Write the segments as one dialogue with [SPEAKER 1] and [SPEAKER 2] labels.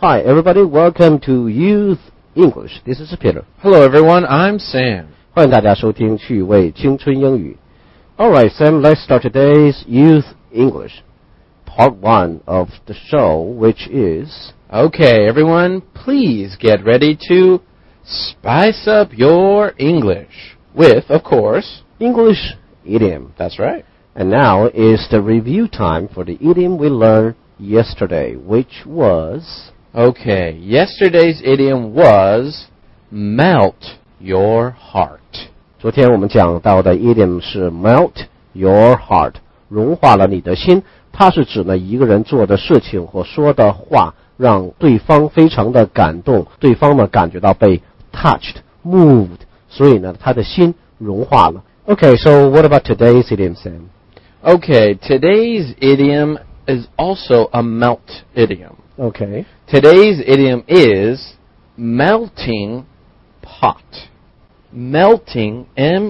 [SPEAKER 1] Hi, everybody. Welcome to Youth English. This is Peter.
[SPEAKER 2] Hello, everyone. I'm Sam.
[SPEAKER 1] 欢迎大家收听趣味青春英语。All right, Sam, let's start today's Youth English, part 1 of the show, which is...
[SPEAKER 2] Okay, everyone, please get ready to spice up your English with, of course,
[SPEAKER 1] English idiom.
[SPEAKER 2] That's right.
[SPEAKER 1] And now is the review time for the idiom we learned yesterday, which was...
[SPEAKER 2] Okay, yesterday's idiom was melt your heart.
[SPEAKER 1] 昨天我们讲到的 idiom 是 melt your heart, 融化了你的心。它是指呢一个人做的事情或说的话让对方非常的感动，对方呢感觉到被 touched, moved, 所以呢他的心融化了。Okay, so what about today's idiom, Sam?
[SPEAKER 2] Okay, today's idiom is also a melt idiom.
[SPEAKER 1] Okay.
[SPEAKER 2] Today's idiom is melting pot. Melting,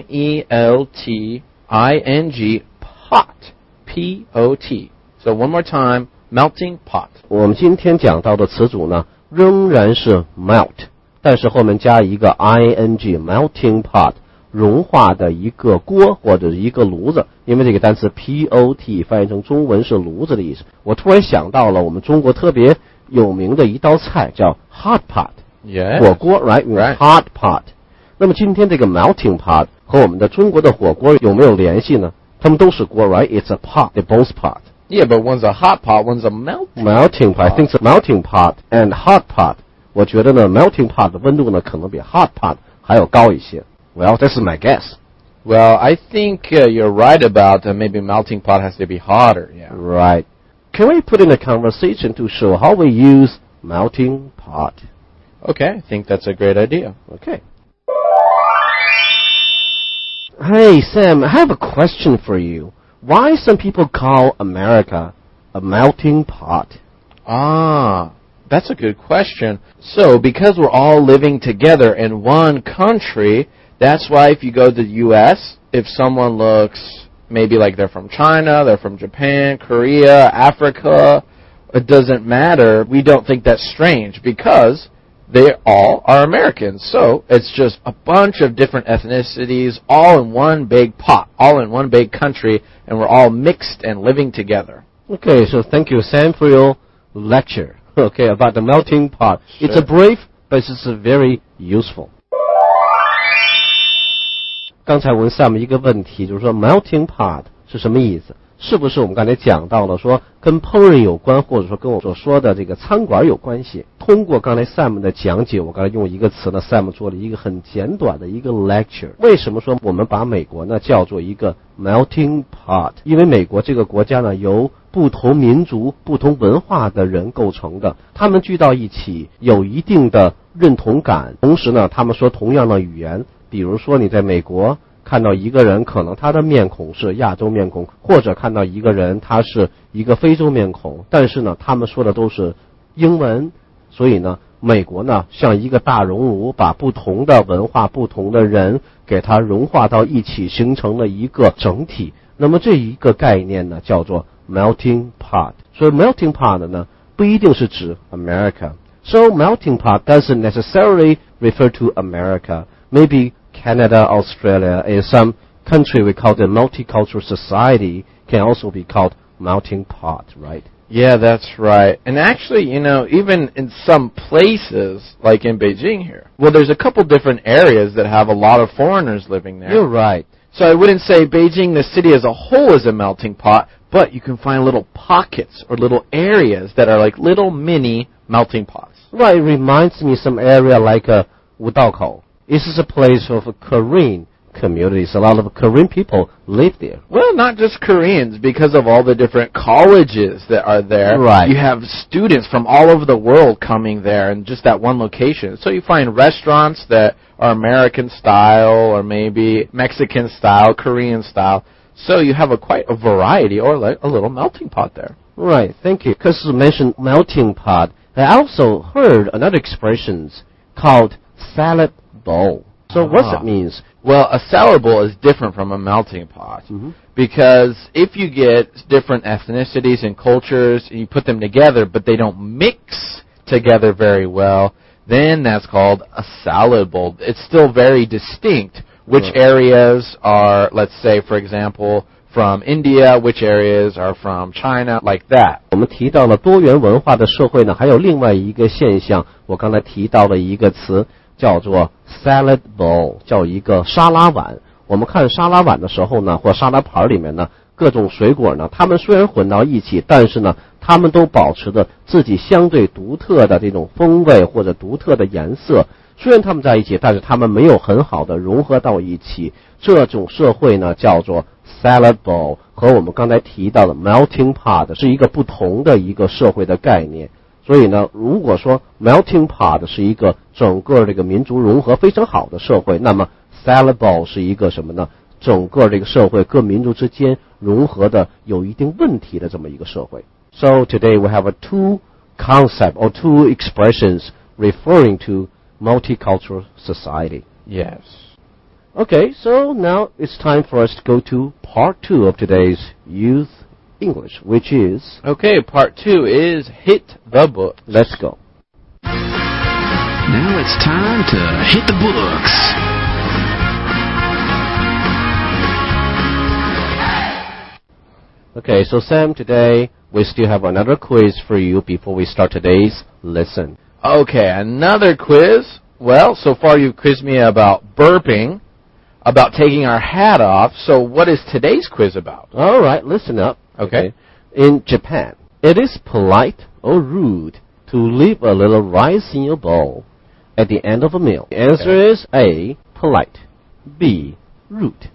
[SPEAKER 2] M-E-L-T-I-N-G, pot, P-O-T. So one more time, melting pot.
[SPEAKER 1] 我们今天讲到的词组呢仍然是 melt, 但是后面加一个 ing, melting pot, 融化的一个锅或者是一个炉子，因为这个单词 pot 翻译成中文是炉子的意思。我突然想到了我们中国特别有名的一道菜叫 hot pot,
[SPEAKER 2] Yes.
[SPEAKER 1] 火锅 right? Hot pot. 那么今天这个 melting pot 和我们的中国的火锅有没有联系呢？它们都是锅 right? It's a pot, they're both pot.
[SPEAKER 2] Yeah, but one's a hot pot, one's a
[SPEAKER 1] melting pot. I think it's a melting pot and hot pot. 我觉得呢 melting pot 的温度呢可能比 hot pot 还要高一些。Well, this is my guess.
[SPEAKER 2] Well, I think you're right about maybe melting pot has to be hotter. Yeah.
[SPEAKER 1] Right. Can we put in a conversation to show how we use melting pot?
[SPEAKER 2] Okay, I think that's a great idea.
[SPEAKER 1] Okay. Hey, Sam, I have a question for you. Why some people call America a melting pot?
[SPEAKER 2] That's a good question. So, because we're all living together in one country, that's why if you go to the U.S., if someone looks maybe like they're from China, they're from Japan, Korea, Africa, it doesn't matter. We don't think that's strange because they all are Americans. So it's just a bunch of different ethnicities all in one big pot, all in one big country, and we're all mixed and living together.
[SPEAKER 1] Okay, so thank you, Sam, for your lecture. Okay, about the melting pot.
[SPEAKER 2] Sure.
[SPEAKER 1] It's a brief, but it's very useful. 刚才问 Sam 一个问题，就是说 melting pot 是什么意思？是不是我们刚才讲到了说跟烹饪有关，或者说跟我所说的这个餐馆有关系？通过刚才 Sam 的讲解，我刚才用一个词呢 ，Sam 做了一个很简短的一个 lecture。为什么说我们把美国呢叫做一个 melting pot？ 因为美国这个国家呢由不同民族、不同文化的人构成的，他们聚到一起，有一定的认同感，同时呢，他们说同样的语言。比如说你在美国看到一个人，可能他的面孔是亚洲面孔，或者看到一个人他是一个非洲面孔，但是呢他们说的都是英文，所以呢美国呢像一个大熔炉，把不同的文化、不同的人给它融化到一起，形成了一个整体。那么这一个概念呢叫做 melting pot。 所以 melting pot 呢不一定是指 America. So melting pot doesn't necessarily refer to America. Maybe Canada, Australia, and some country we call the multicultural society can also be called melting pot, right?
[SPEAKER 2] Yeah, that's right. And actually, even in some places, like in Beijing here, well, there's a couple different areas that have a lot of foreigners living there.
[SPEAKER 1] You're right.
[SPEAKER 2] So I wouldn't say Beijing, the city as a whole, is a melting pot, but you can find little pockets or little areas that are like little mini melting pots.
[SPEAKER 1] Right, it reminds me of some area like Wudaokou. This is a place of Korean communities. A lot of Korean people live there.
[SPEAKER 2] Well, not just Koreans, because of all the different colleges that are there.
[SPEAKER 1] Right.
[SPEAKER 2] You have students from all over the world coming there in just that one location. So you find restaurants that are American style or maybe Mexican style, Korean style. So you have quite a variety or like a little melting pot there.
[SPEAKER 1] Right, thank you. Because you mentioned melting pot, I also heard another expression called salad bowl. So what's that means?
[SPEAKER 2] Well, a salad bowl is different from a melting pot.
[SPEAKER 1] Mm-hmm.
[SPEAKER 2] Because if you get different ethnicities and cultures and you put them together but they don't mix together very well, then that's called a salad bowl. It's still very distinct which areas are, let's say, for example, from India, which areas are from China, like that.
[SPEAKER 1] 我们提到了多元文化的社会呢，还有另外一个现象，我刚才提到了一个词，叫做 salad bowl， 叫一个沙拉碗。我们看沙拉碗的时候呢，或沙拉盘里面呢，各种水果呢，它们虽然混到一起，但是呢，它们都保持着自己相对独特的这种风味或者独特的颜色。虽然它们在一起，但是它们没有很好的融合到一起。这种社会呢，叫做 salad bowl， 和我们刚才提到的 melting pot 是一个不同的一个社会的概念。所以呢，如果说 melting pot 是一个整个这个民族融合非常好的社会，那么 salad bowl 是一个什么呢？整个这个社会各民族之间融合的有一定问题的这么一个社会。So today we have two concepts or two expressions referring to multicultural society.
[SPEAKER 2] Yes.
[SPEAKER 1] Okay, so now it's time for us to go to part 2 of today's Youth English, which is...
[SPEAKER 2] Okay, part 2 is Hit the Book.
[SPEAKER 1] Let's go.
[SPEAKER 3] Now it's time to hit the books.
[SPEAKER 1] Okay, so Sam, today we still have another quiz for you before we start today's lesson.
[SPEAKER 2] Okay, another quiz. Well, so far you've quizzed me about burping, about taking our hat off. So what is today's quiz about?
[SPEAKER 1] All right, listen up.
[SPEAKER 2] Okay.
[SPEAKER 1] In Japan, it is polite or rude to leave a little rice in your bowl at the end of a meal. The answer is A, polite, B, rude,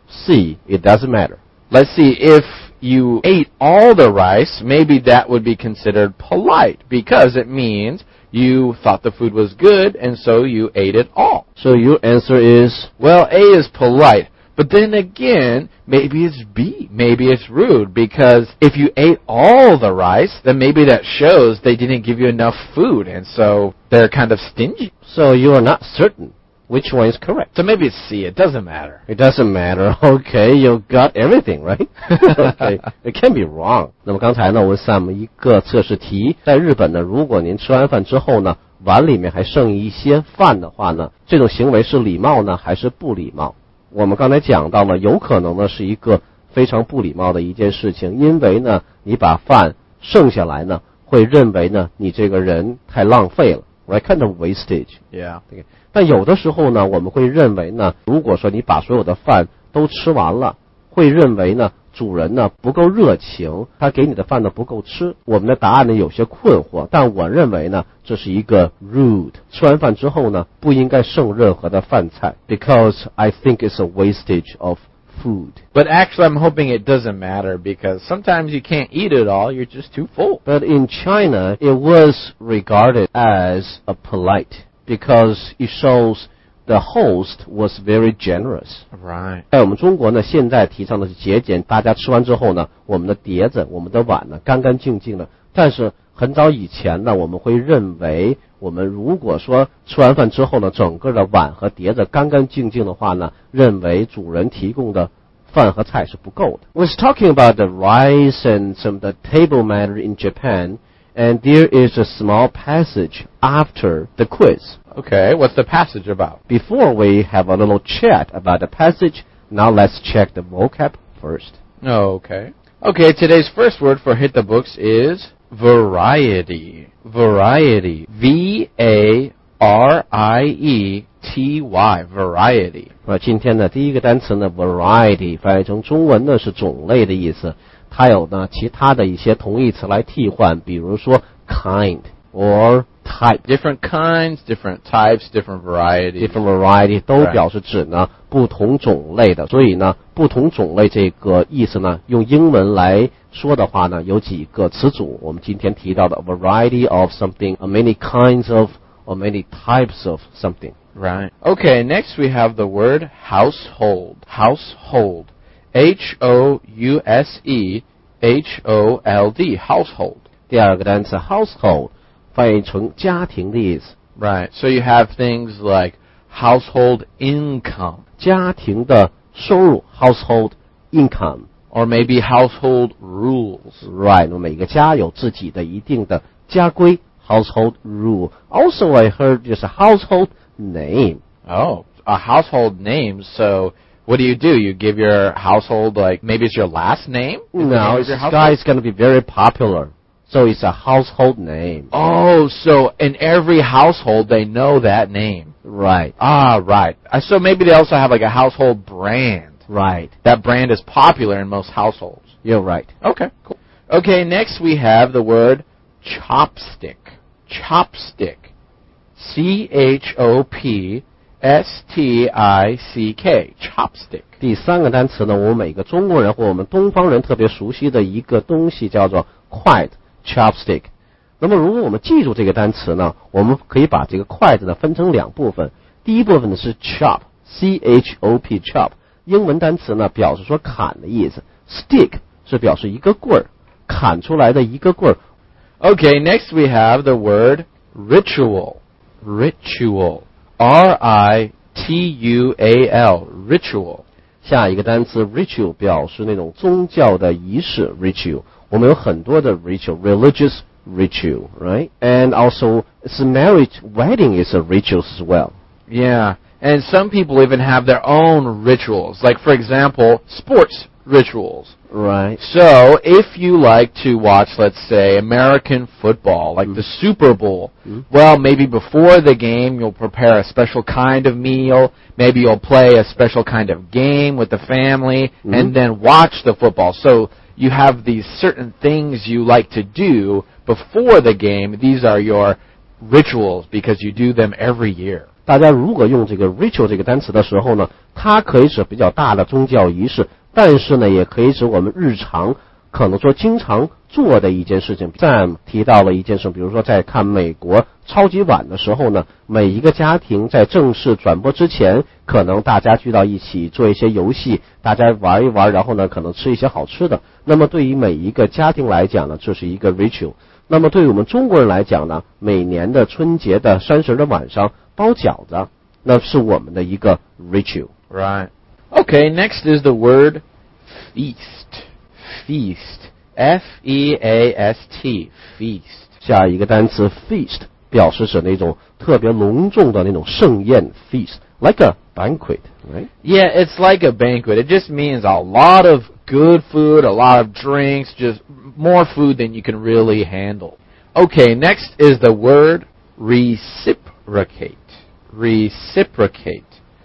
[SPEAKER 1] C, it doesn't matter.
[SPEAKER 2] Let's see, if you ate all the rice, maybe that would be considered polite because it means you thought the food was good and so you ate it all.
[SPEAKER 1] So your answer is?
[SPEAKER 2] Well, A is polite, but then again, maybe it's B. Maybe it's rude because if you ate all the rice, then maybe that shows they didn't give you enough food and so they're kind of stingy.
[SPEAKER 1] So you are not certain which one is correct.
[SPEAKER 2] So maybe it's C. It doesn't matter.
[SPEAKER 1] It doesn't matter. Okay, you got everything, right? Okay, it can be wrong. 那么刚才呢，我问 Sam 一个测试题，在日本呢，如果您吃完饭之后呢，碗里面还剩一些饭的话呢，这种行为是礼貌呢，还是不礼貌？我们刚才讲到了，有可能呢是一个非常不礼貌的一件事情，因为呢，你把饭剩下来呢，会认为呢，你这个人太浪费了。Right, kind of wastage.
[SPEAKER 2] Yeah.
[SPEAKER 1] 但有的时候呢，我们会认为呢，如果说你把所有的饭都吃完了，会认为呢，主人呢不够热情，他给你的饭呢不够吃。我们的答案呢有些困惑，但我认为呢，这是一个 rude。吃完饭之后呢，不应该剩任何的饭菜 ，because I think it's a wastage of food.
[SPEAKER 2] But actually, I'm hoping it doesn't matter because sometimes you can't eat it all. You're just too full.
[SPEAKER 1] But in China, it was regarded as a polite because it shows the host was very generous.
[SPEAKER 2] Right.
[SPEAKER 1] 在我们中国呢，现在提倡的是节俭，大家吃完之后呢，我们的碟子、我们的碗呢，干干净净的。但是很早以前呢，我们会认为，我们如果说吃完饭之后呢，整个的碗和碟子干干净净的话呢，认为主人提供的饭和菜是不够的。We're talking about the rice and some of the table matter in Japan, and there is a small passage after the quiz.
[SPEAKER 2] Okay, what's the passage about?
[SPEAKER 1] Before we have a little chat about the passage, now let's check the vocab first.
[SPEAKER 2] Okay. Okay, today's first word for Hit the Books is variety. Variety. V-A-R-I-E-T-Y. Variety.
[SPEAKER 1] 今天的第一个单词呢 variety 翻译成中文呢是种类的意思，它有呢其他的一些同义词来替换，比如说 kind or type.
[SPEAKER 2] Different kinds, different types, different varieties.
[SPEAKER 1] Different variety 都表示指呢不同种类的，所以呢不同种类这个意思呢用英文来说的话呢有几个词组，我们今天提到的 a variety of something, many kinds of, or many types of something.
[SPEAKER 2] Right. Okay, next we have the word household. Household. H-O-U-S-E-H-O-L-D. Household.
[SPEAKER 1] 第二个单词 household 翻译成家庭的意思。
[SPEAKER 2] Right. So you have things like household income.
[SPEAKER 1] 家庭的收入 household income.
[SPEAKER 2] Or maybe household rules.
[SPEAKER 1] Right. 每个家有自己的一定的家规 household rule. Also, I heard just a household name.
[SPEAKER 2] Oh, a household name. So what do? You give your household, like, maybe it's your last name?
[SPEAKER 1] No, this guy is going to be very popular. So it's a household name.
[SPEAKER 2] Oh, so in every household, they know that name.
[SPEAKER 1] Right.
[SPEAKER 2] Ah, right. So maybe they also have like a household brand.
[SPEAKER 1] Right.
[SPEAKER 2] That brand is popular in most households.
[SPEAKER 1] You're right.
[SPEAKER 2] Okay, cool. Okay, next we have the word chopstick. Chopstick. C-H-O-P-S-T-I-C-K. Chopstick.
[SPEAKER 1] 第三个单词呢，我们每个中国人或我们东方人特别熟悉的一个东西叫做筷子 chopstick。那么如果我们记住这个单词呢，我们可以把这个筷子呢分成两部分。第一部分呢是 chop C-H-O-P chop， 英文单词呢表示说砍的意思。stick 是表示一个棍儿，砍出来的一个棍儿。
[SPEAKER 2] Okay, next we have the word ritual. Ritual. R-I-T-U-A-L. Ritual.
[SPEAKER 1] 下一个单词 ritual 表示那种宗教的仪式 ritual。我们有很多的 ritual, religious ritual, right? And also, it's a marriage, wedding is a ritual as well.
[SPEAKER 2] Yeah, and some people even have their own rituals. Like, for example, sports rituals.
[SPEAKER 1] Right.
[SPEAKER 2] So, if you like to watch, let's say, American football, like the Super Bowl, well, maybe before the game, you'll prepare a special kind of meal. Maybe you'll play a special kind of game with the family, and then watch the football. So, you have these certain things you like to do before the game. These are your rituals because you do them every year.
[SPEAKER 1] 大家如果用这个 ritual 这个单词的时候呢，它可以指比较大的宗教仪式，但是呢，也可以指我们日常可能说经常做的一件事情。Sam 提到了一件事，比如说在看美国超级碗的时候呢，每一个家庭在正式转播之前，可能大家聚到一起做一些游戏，大家玩一玩，然后呢，可能吃一些好吃的。那么对于每一个家庭来讲呢，这是一个 ritual。那么对于我们中国人来讲呢，每年的春节的30的晚上包饺子，那是我们的一个 ritual。
[SPEAKER 2] Right. Okay, next is the word feast. Feast. F-E-A-S-T. Feast.
[SPEAKER 1] 下一个单词 feast 表示指那种特别隆重的那种盛宴 feast, like a banquet, right?
[SPEAKER 2] Yeah, it's like a banquet. It just means a lot of good food, a lot of drinks, just more food than you can really handle. Okay, next is the word reciprocate. Reciprocate.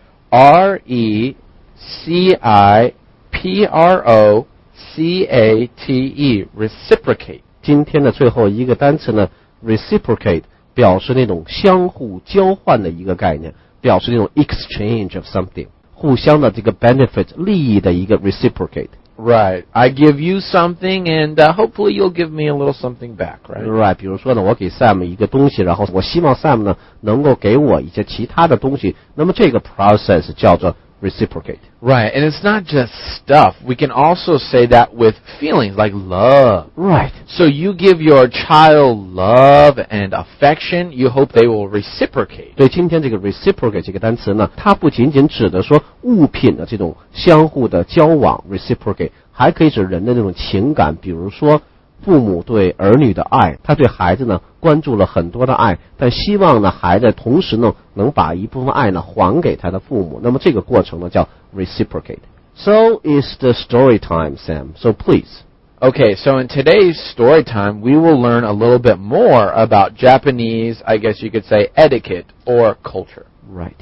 [SPEAKER 2] R-E-C-I-P-R-O-C-A-T-E. Reciprocate.
[SPEAKER 1] 今天的最后一个单词呢 reciprocate 表示那种相互交换的一个概念，表示那种 exchange of something， 互相的这个 benefit 利益的一个 reciprocate。
[SPEAKER 2] Right. I give you something and hopefully you'll give me a little something back, right?
[SPEAKER 1] Right. 比如说呢，我给 Sam 一个东西，然后我希望 Sam 呢能够给我一些其他的东西，那么这个 process 叫做 reciprocate.
[SPEAKER 2] Right, and it's not just stuff. We can also say that with feelings like love.
[SPEAKER 1] Right.
[SPEAKER 2] So you give your child love and affection, you hope they will reciprocate.
[SPEAKER 1] 对，今天这个 reciprocate 这个单词呢，它不仅仅指的说物品的这种相互的交往 reciprocate， 还可以指人的那种情感，比如说父母对儿女的爱，他对孩子呢关注了很多的爱，但希望呢孩子同时呢能把一部分爱呢还给他的父母，那么这个过程呢叫 reciprocate. So is the story time, Sam. So please.
[SPEAKER 2] Okay, so in today's story time, we will learn a little bit more about Japanese, I guess you could say, etiquette or culture.
[SPEAKER 1] Right.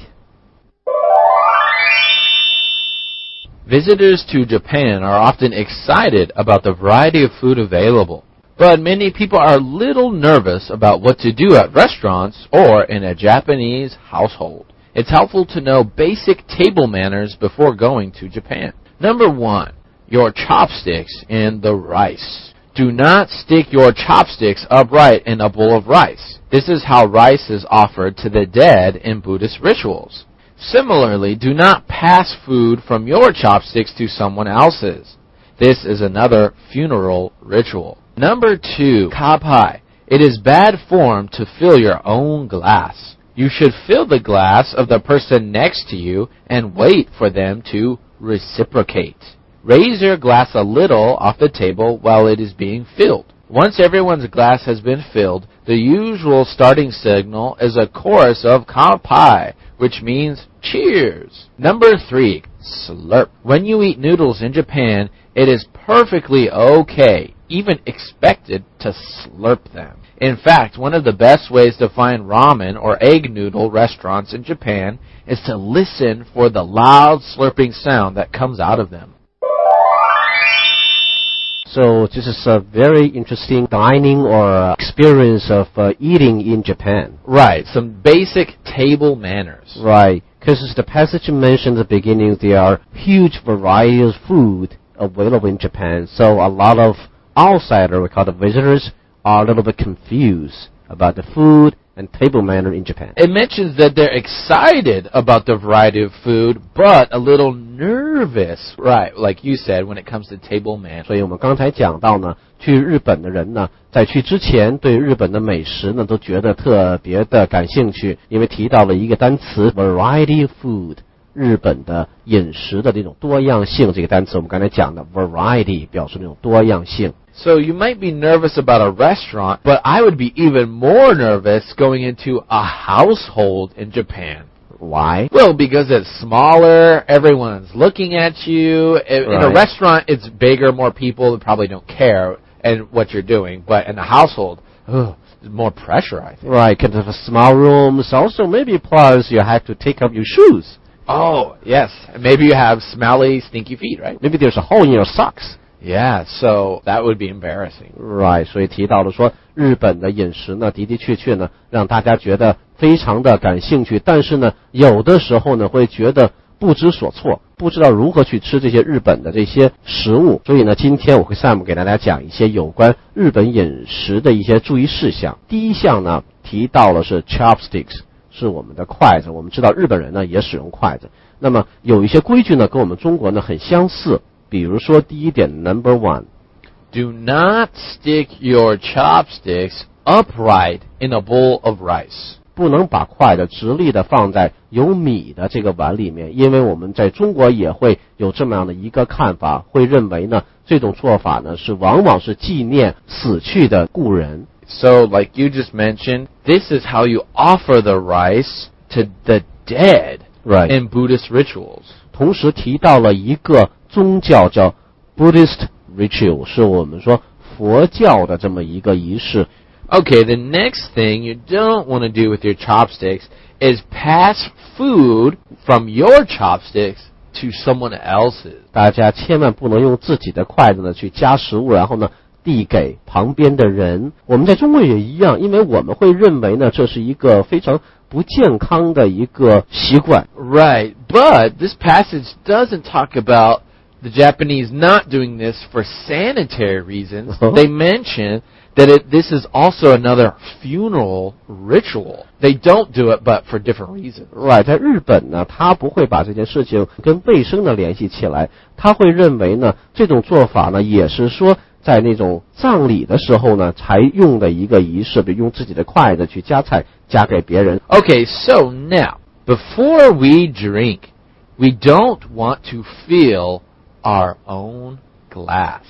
[SPEAKER 2] Visitors to Japan are often excited about the variety of food available, but many people are a little nervous about what to do at restaurants or in a Japanese household. It's helpful to know basic table manners before going to Japan. Number 1, your chopsticks in the rice. Do not stick your chopsticks upright in a bowl of rice. This is how rice is offered to the dead in Buddhist rituals. Similarly, do not pass food from your chopsticks to someone else's. This is another funeral ritual. Number 2, kapai. It is bad form to fill your own glass. You should fill the glass of the person next to you and wait for them to reciprocate. Raise your glass a little off the table while it is being filled. Once everyone's glass has been filled, the usual starting signal is a chorus of kanpai, which means cheers. Number 3, slurp. When you eat noodles in Japan, it is perfectly okay, even expected, to slurp them. In fact, one of the best ways to find ramen or egg noodle restaurants in Japan is to listen for the loud slurping sound that comes out of them.
[SPEAKER 1] So this is a very interesting dining or experience of eating in Japan.
[SPEAKER 2] Right, some basic table manners.
[SPEAKER 1] Right, because as the passage mentioned at the beginning, there are huge variety of food available in Japan. So a lot of outsiders, we call the visitors, are a little bit confused about the food and table manner in Japan.
[SPEAKER 2] It mentions that they're excited about the variety of food, but a little nervous, right, like you said, when it comes to table manner.
[SPEAKER 1] 所以我们刚才讲到呢，去日本的人呢，在去之前对日本的美食呢都觉得特别的感兴趣，因为提到了一个单词 variety of food。日本的饮食的这种多样性，这个单词我们刚才讲的 variety 表示那种多样性。
[SPEAKER 2] So you might be nervous about a restaurant, but I would be even more nervous going into a household in Japan.
[SPEAKER 1] Why?
[SPEAKER 2] Well, because it's smaller, everyone's looking at you. In a restaurant, it's bigger, more people that probably don't care and what you're doing. But in a household, there's more pressure, I think.
[SPEAKER 1] Right, because of the small rooms. Also, maybe plus you have to take off your shoes.
[SPEAKER 2] Oh, yes. Maybe you have smelly, stinky feet, right?
[SPEAKER 1] Maybe there's a hole in your socks.
[SPEAKER 2] Yeah, so that would be embarrassing.
[SPEAKER 1] Right, 所以提到了说日本的饮食呢，的的确确呢，让大家觉得非常的感兴趣，但是呢，有的时候呢，会觉得不知所措，不知道如何去吃这些日本的这些食物。所以呢，今天我会 Sam 给大家讲一些有关日本饮食的一些注意事项。第一项呢，提到了是 chopsticks。是我们的筷子，我们知道日本人呢也使用筷子。那么有一些规矩呢跟我们中国呢很相似，比如说第一点 Number 1
[SPEAKER 2] Do not stick your chopsticks upright in a bowl of rice.
[SPEAKER 1] 不能把筷子直立的放在有米的这个碗里面，因为我们在中国也会有这么样的一个看法，会认为呢这种做法呢是往往是纪念死去的故人。
[SPEAKER 2] So, like you just mentioned, this is how you offer the rice to the dead in Buddhist rituals.
[SPEAKER 1] 同时提到了一个宗教叫 Buddhist ritual， 是我们说佛教的这么一个仪式。
[SPEAKER 2] Okay, the next thing you don't want to do with your chopsticks is pass food from your chopsticks to someone else's.
[SPEAKER 1] 大家千万不能用自己的筷子呢去夹食物，然后呢递给旁边的人。我们在中国也一样，因为我们会认为呢这是一个非常不健康的一个习惯。
[SPEAKER 2] Right, but this passage doesn't talk about the Japanese not doing this for sanitary reasons. They mention that this is also another funeral ritual. They don't do it, but for different reasons.
[SPEAKER 1] Right, 在日本呢，他不会把这件事情跟卫生的联系起来，他会认为呢这种做法呢也是说在那种葬礼的时候呢才用的一个仪式，比如用自己的筷子去夹菜夹给别人。
[SPEAKER 2] Okay, so now, before we drink, we don't want to fill our own glass.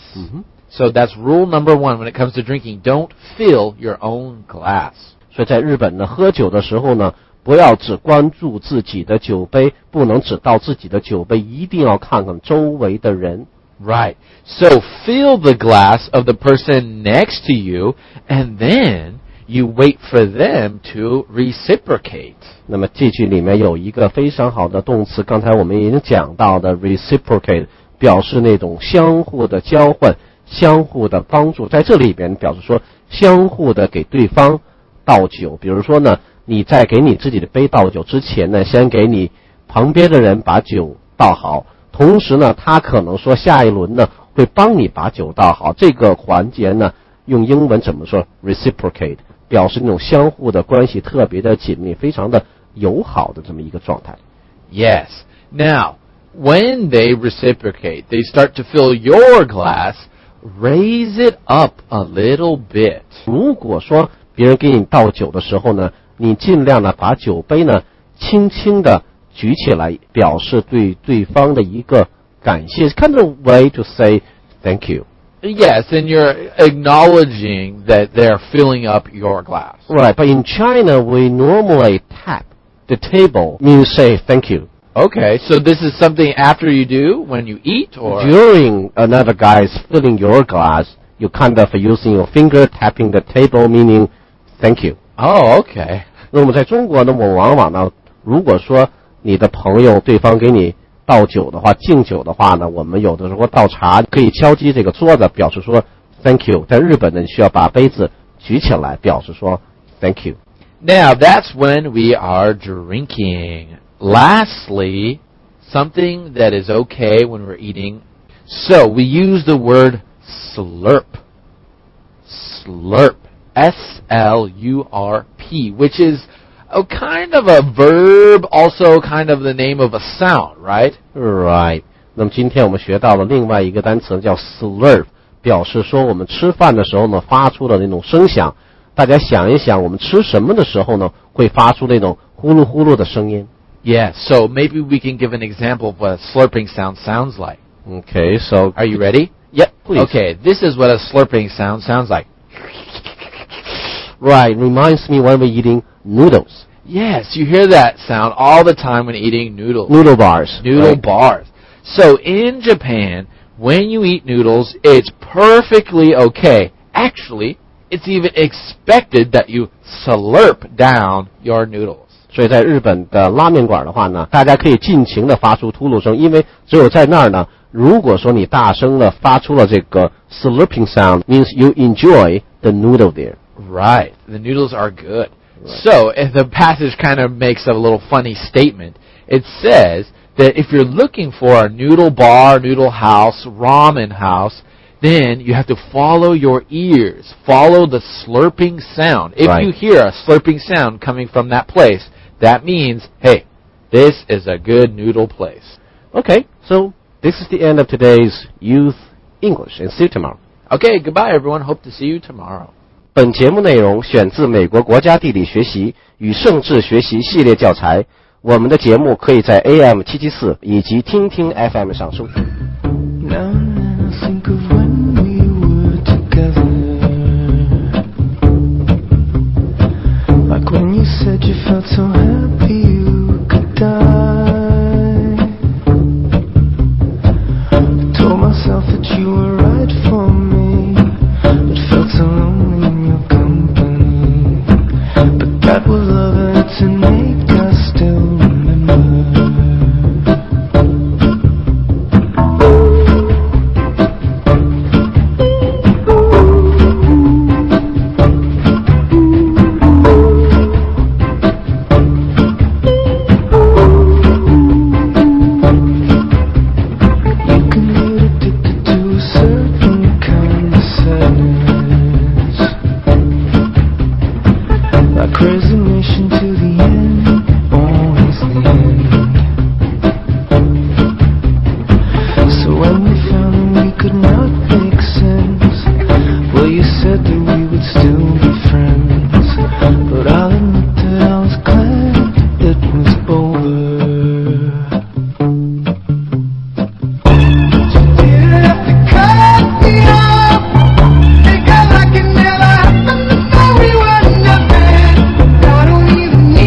[SPEAKER 2] So that's rule number 1 when it comes to drinking. Don't fill your own glass.
[SPEAKER 1] 所以在日本呢，喝酒的时候呢，不要只关注自己的酒杯，不能只倒自己的酒杯，一定要看看周围的人。
[SPEAKER 2] Right. So fill the glass of the person next to you, and then you wait for them to reciprocate.
[SPEAKER 1] 那么这句里面有一个非常好的动词，刚才我们已经讲到的 reciprocate， 表示那种相互的交换、相互的帮助。在这里边表示说相互的给对方倒酒。比如说呢，你在给你自己的杯倒酒之前呢，先给你旁边的人把酒倒好。同时呢，他可能说下一轮呢会帮你把酒倒好。这个环节呢，用英文怎么说 ？reciprocate， 表示那种相互的关系特别的紧密，非常的友好的这么一个状态。
[SPEAKER 2] Yes. Now, when they reciprocate, they start to fill your glass. Raise it up a little bit.
[SPEAKER 1] 如果说别人给你倒酒的时候呢，你尽量的把酒杯呢轻轻的举起来，表示对对方的一个感谢。Kind of way to say thank you.
[SPEAKER 2] Yes, and you're acknowledging that they're filling up your glass.
[SPEAKER 1] Right, but in China, we normally tap the table, means say thank you.
[SPEAKER 2] Okay, so this is something after you do when you eat, or
[SPEAKER 1] During another guy's filling your glass, you kind of using your finger tapping the table, meaning thank you.
[SPEAKER 2] Oh, okay.
[SPEAKER 1] 那么在中国呢，我往往呢，如果说你的朋友对方给你倒酒的话，敬酒的话呢，我们有的时候倒茶可以敲击这个桌子，表示说 thank you。在日本呢，你需要把杯子举起来，表示说 thank you。
[SPEAKER 2] Now, that's when we are drinking. Lastly, something that is okay when we're eating. So, we use the word slurp. Slurp. S-L-U-R-P, which is a kind of a verb, also kind of the name of a sound, right?
[SPEAKER 1] Right。那么今天我们学到了另外一个单词叫 slurp， 表示说我们吃饭的时候呢发出的那种声响。大家想一想，我们吃什么的时候呢会发出那种呼噜呼噜的声音？
[SPEAKER 2] Yeah, so maybe we can give an example of what a slurping sound sounds like.
[SPEAKER 1] Okay, so
[SPEAKER 2] Are you ready?
[SPEAKER 1] Yep, please.
[SPEAKER 2] Okay, this is what a slurping sound sounds like.
[SPEAKER 1] Right, reminds me when we're eating noodles.
[SPEAKER 2] Yes, you hear that sound all the time when eating noodles.
[SPEAKER 1] Noodle bars.
[SPEAKER 2] Noodle
[SPEAKER 1] right?
[SPEAKER 2] bars. So in Japan, when you eat noodles, it's perfectly okay. Actually, it's even expected that you slurp down your noodles.
[SPEAKER 1] 所以在日本的拉面馆的话呢，大家可以尽情的发出吐噜声，因为只有在那儿呢，如果说你大声的发出了这个 slurping sound, means you enjoy the noodle there.
[SPEAKER 2] Right. The noodles are good. Right. So, if the passage kind of makes a little funny statement. It says that if you're looking for a noodle bar, noodle house, ramen house, then you have to follow your ears. Follow the slurping sound. If
[SPEAKER 1] Right.
[SPEAKER 2] you hear a slurping sound coming from that place, that means, hey, this is a good noodle place.
[SPEAKER 1] Okay, so this is the end of today's Youth English, and see you tomorrow.
[SPEAKER 2] Okay, goodbye everyone. Hope to see you tomorrow.
[SPEAKER 1] 本节目内容选自美国国家地理学习与政治学习系列教材。我们的节目可以在 AM774 以及听听 FM 上收听。
[SPEAKER 4] Now and then I think of when we were together, like when you said you felt so happy you could die. I told myself that you were right for me, but felt so lonely in your company. But that was love and to make us still remember. Resignation to the end, always the end. So when we found that we could not make sense, well, you said that we would still be friends. But I'll admit that I was glad it was over. Because I can never happen to know we were nothing. I don't even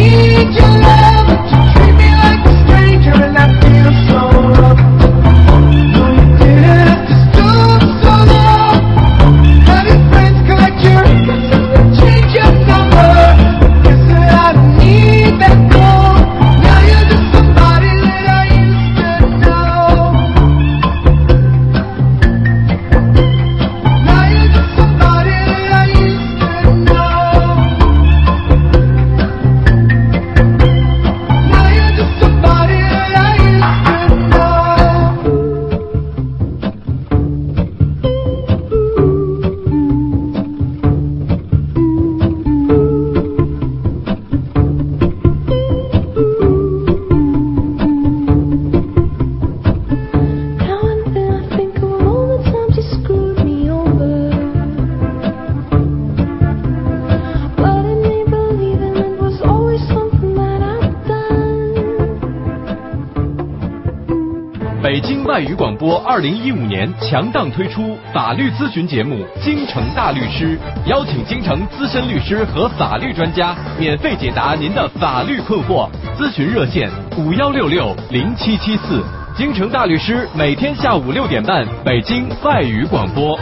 [SPEAKER 5] 北京外语广播2015年强档推出法律咨询节目《京城大律师》，邀请京城资深律师和法律专家免费解答您的法律困惑。咨询热线51660774。京城大律师每天下午6点半，北京外语广播。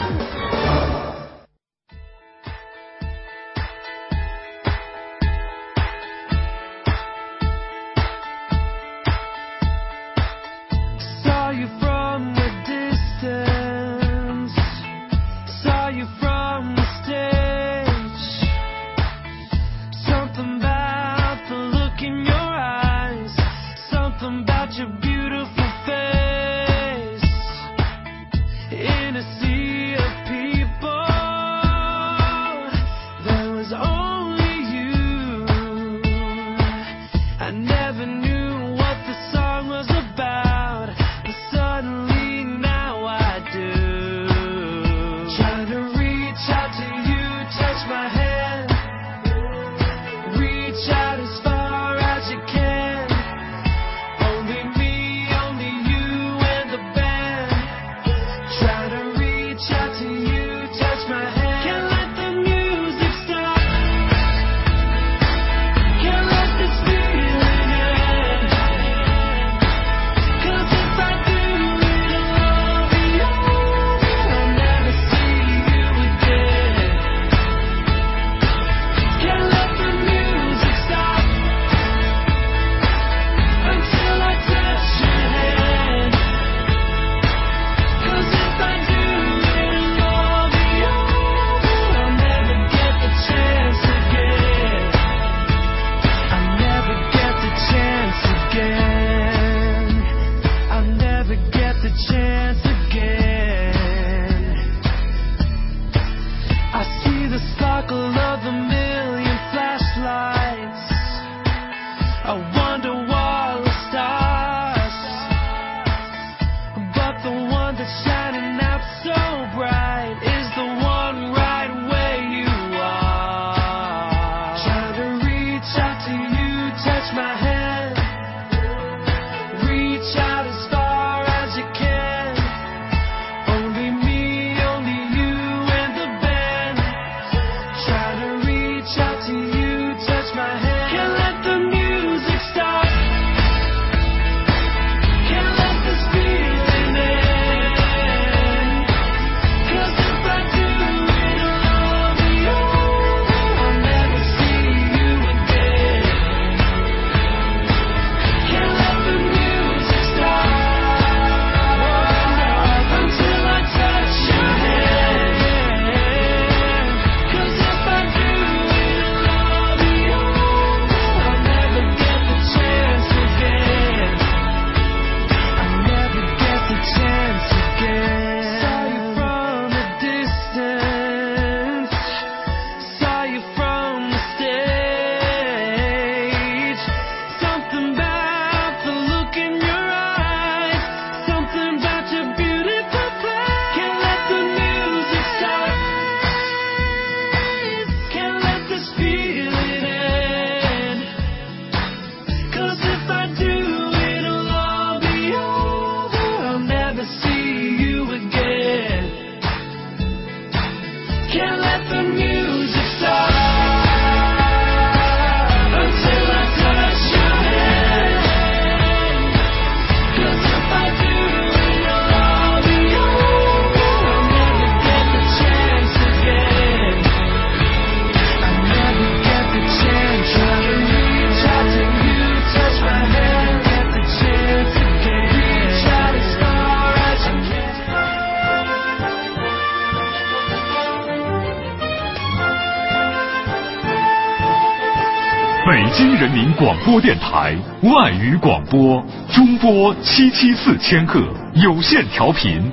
[SPEAKER 6] 北京人民广播电台外语广播，中波774千赫，有线调频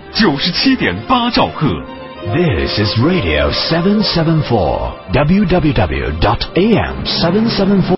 [SPEAKER 6] 97.8兆赫。
[SPEAKER 3] This is Radio 774, www.am774.